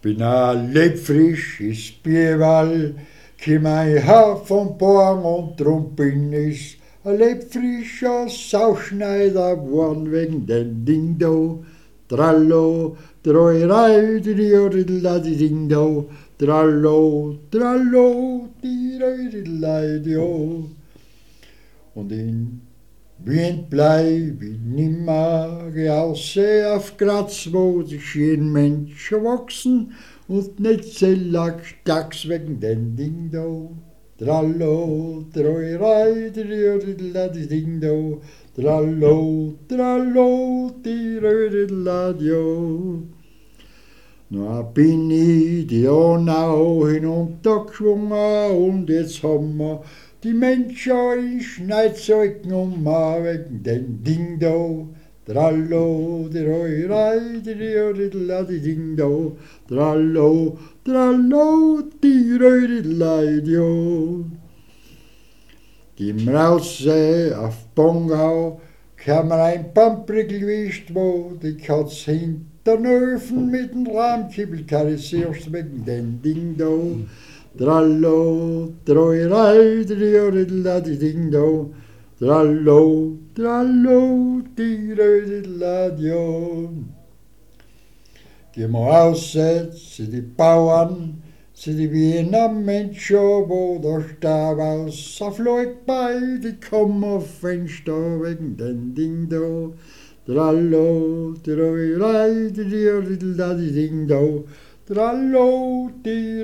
Bin a lebfrisch is Bierwall, kim ein Haar vom Born und drum bin ich a lebfrischer Sauschneider geworden wegen den Ding do. Trallo, troi di ding do. Trallo, trallo, di Und in Wind bleib ich nimmer geausse auf Graz, wo sich jeden Mensch erwachsen und nicht zellack stacks wegen den Ding do. Trallo, troi di ding do. Trallo, trallo, di. Na bin ich die Donau hinuntergeschwungen und jetzt haben wir die Menschen in Schneidzeugn wegen den Ding do. Trallo, di ding do. Trallo, trallo, di. Gehen raus auf Bongau, kam ein Pamprickelwicht, wo die Katz hinter den Öfen mit dem Rahmkibbel karissierst wegen den Ding do. Trallo, troi di ding do. Trallo, trallo, di. Gehen wir raus zu die Bauern, zu die Wiener Menschen, wo der Stab aus fliegt bei, die kommen auf Fenster wegen den Ding do. Trallo, troi di ding do. Trallo, di.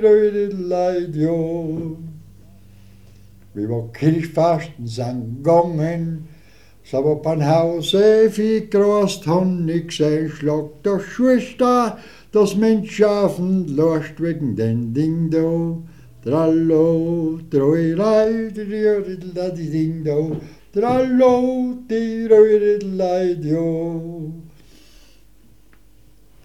Wie wir Kirchfasten sind gegangen, so war beim Hause viel groß Honig gesehen, schlagt der Schwester das Menschhafen loscht wegen den Ding do. Trallo, troi di ding do. Trallo, di.